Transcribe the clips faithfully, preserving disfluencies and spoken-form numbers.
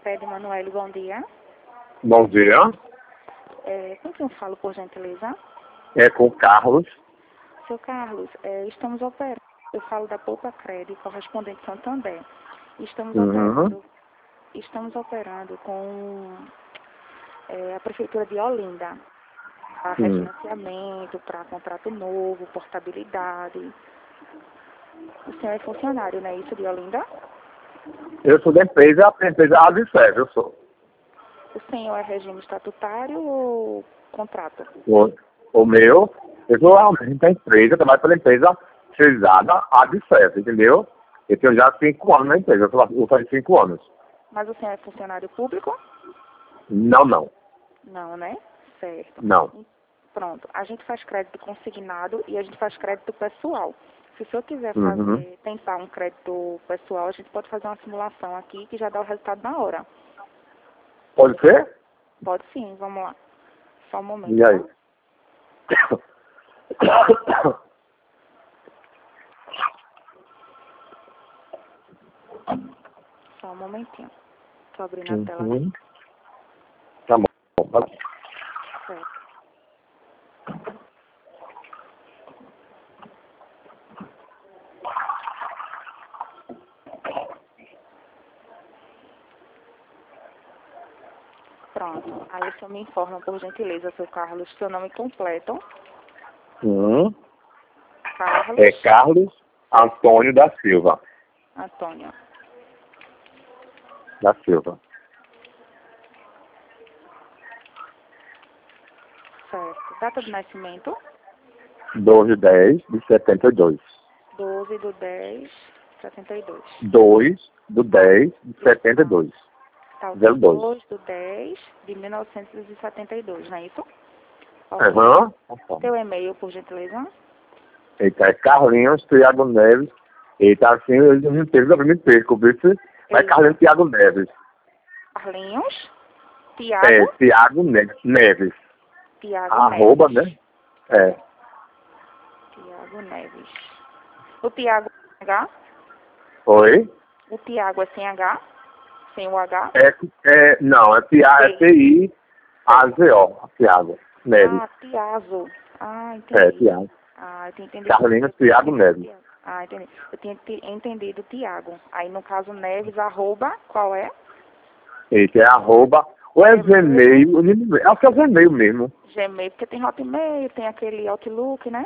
Cred Emanuele, bom dia. Bom dia. É, com quem eu falo, por gentileza? É com o Carlos. Seu Carlos, é, estamos operando. Eu falo da Poupa Cred, correspondente Santander. Estamos Uhum. operando, estamos operando com é, a Prefeitura de Olinda. Para Hum. refinanciamento, para contrato novo, portabilidade. O senhor é funcionário, não é isso, de Olinda? Eu sou da empresa, a empresa Adicef, eu sou. O senhor é regime estatutário ou contrato? O, o meu, eu sou realmente da empresa, trabalho pela empresa terceirizada Adicef, entendeu? Eu tenho já cinco anos na empresa, eu sou- eu faz cinco anos. Mas o senhor é funcionário público? Não, não, Não, né? Certo. não. Pronto. A gente faz crédito consignado e a gente faz crédito pessoal. Se o senhor quiser Uhum. fazer, tentar um crédito pessoal, a gente pode fazer uma simulação aqui que já dá o resultado na hora. Pode ser? Pode sim, vamos lá. Só um momento, E aí? tá? Só um momentinho. Estou abrindo a tela. Uhum. Tá bom. Tá bom. Certo. Pronto. Aí o senhor me informa, por gentileza, seu Carlos, seu nome completo. Uhum. Carlos É Carlos Antônio da Silva. Antônio. Da Silva. Certo. Data de nascimento? doze de dez de setenta e dois. doze do dez, setenta e dois. dois do dez de setenta e dois. Tá, ok. zero dois. dois do dez de mil novecentos e setenta e dois, não é isso? Ok. Aham. Seu e-mail, por gentileza? Eita, é Carlinhos Thiago Neves. Eita, assim, eu não teve, eu me perco, viu? Mas Eita. Carlinhos Thiago Neves. Carlinhos? Tiago? É, Thiago Neves. Neves. Tiago Arroba, Neves. né? É. Tiago Neves. O Tiago é H? Oi? O Tiago é sem H? Sem o H? É, é, não, é Thiago, é T I A Z O. Thiago Neves. Ah, Tiago. Ah, É, entendi. Thiago. Ah, eu tinha entendido. Carlinhos Eu tinha Thiago entendido Neves. Tiago. Ah, entendi. Eu tinha te- entendido Tiago. Aí, no caso, Neves, arroba, qual é? Eita, é arroba. Ou é Gmail. Gmail, eu nem lembro. Acho que é Gmail mesmo. Gmail, porque tem Hotmail, tem aquele Outlook, né?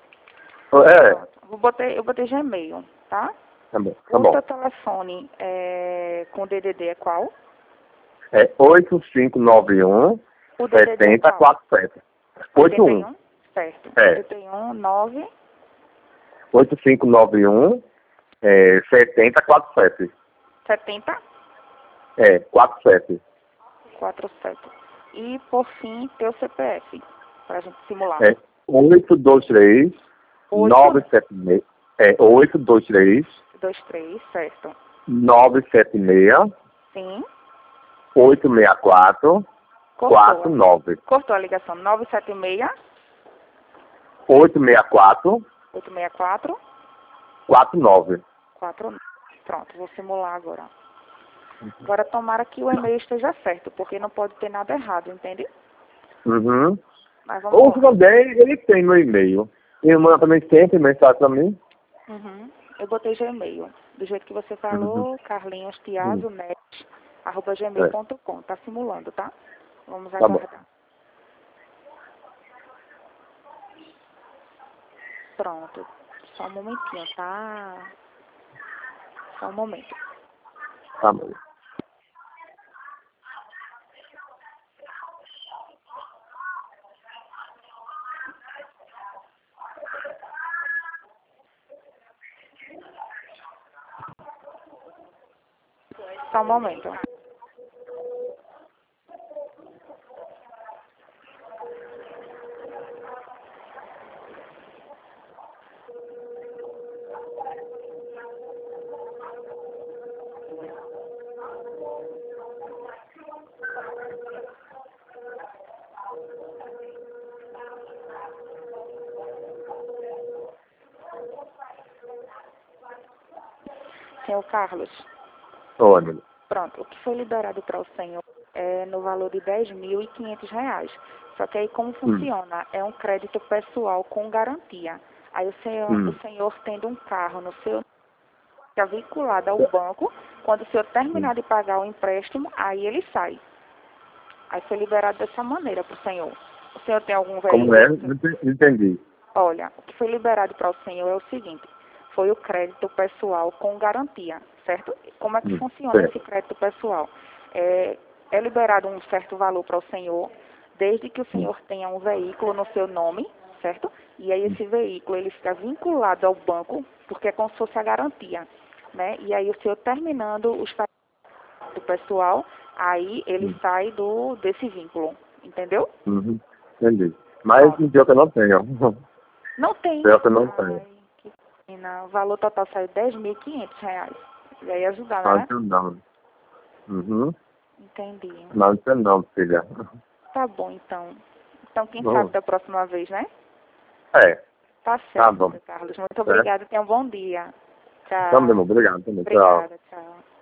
É. Pronto. Eu botei, eu botei Gmail, tá? Tá bom, tá O bom. seu telefone é, com D D D é qual? É oito cinco nove um O D D D é setenta qual? quarenta e sete. oito um. oitenta e um? Certo. É. oitenta e um, nove, oito cinco nove um é, setenta quarenta e sete. setenta, É, quarenta e sete. quarenta e sete. E, por fim, teu C P F, pra gente simular. É oito dois três nove oito, sete seis. É oito dois três dois, três, certo. nove sete seis Sim. oito seis quatro quatro Cortou. nove. Cortou a ligação. nove sete seis, oito seis quatro oito seis quatro, quatro nove. quatro nove. Pronto, vou simular agora. Agora, tomara que o e-mail esteja certo, porque não pode ter nada errado, entende? Uhum. Mas vamos Ou se lá. também, ele tem meu e-mail. Ele manda também sempre mensagem pra mim. Uhum. Eu botei Gmail. Do jeito que você Uhum. falou, Carlinhos Uhum. Tiago Neves, arroba gmail É, ponto com. Tá simulando, tá? Vamos tá bom. aguardar. Pronto. Só um momentinho, tá? Só um momento. Tá bom. Só um momento. Senhor Carlos, Ô, amigo. Pronto, o que foi liberado para o senhor é no valor de dez mil e quinhentos reais. Só que aí como funciona? Hum. É um crédito pessoal com garantia. Aí o senhor, hum. o senhor tendo um carro no seu fica vinculado ao banco, quando o senhor terminar de pagar o empréstimo, aí ele sai. Aí foi liberado dessa maneira para o senhor. O senhor tem algum veículo? Como é? Não entendi. Olha, o que foi liberado para o senhor é o seguinte, foi o crédito pessoal com garantia, certo? Como é que hum, funciona certo. Esse crédito pessoal? É, é liberado um certo valor para o senhor, desde que o senhor tenha um veículo no seu nome, certo? E aí esse veículo, ele fica vinculado ao banco, porque é como se fosse a garantia, né? E aí o senhor terminando os pagamentos do pessoal, aí ele hum. sai do, desse vínculo, entendeu? Uhum. Entendi. Mas ah. pior que eu não tenho. Não tem. Pior que eu não tenho. Ai, que pena. O valor total saiu dez mil e quinhentos reais. E aí ajudar, né? Não, não. Uhum. Entendi. Não, não, não, filha. Tá bom, então. Então, quem bom. sabe da próxima vez, né? É. Tá certo, tá bom. Carlos. Muito obrigada. É. Tenha um bom dia. Tchau. Também, obrigado. Também. Obrigada, tchau. tchau.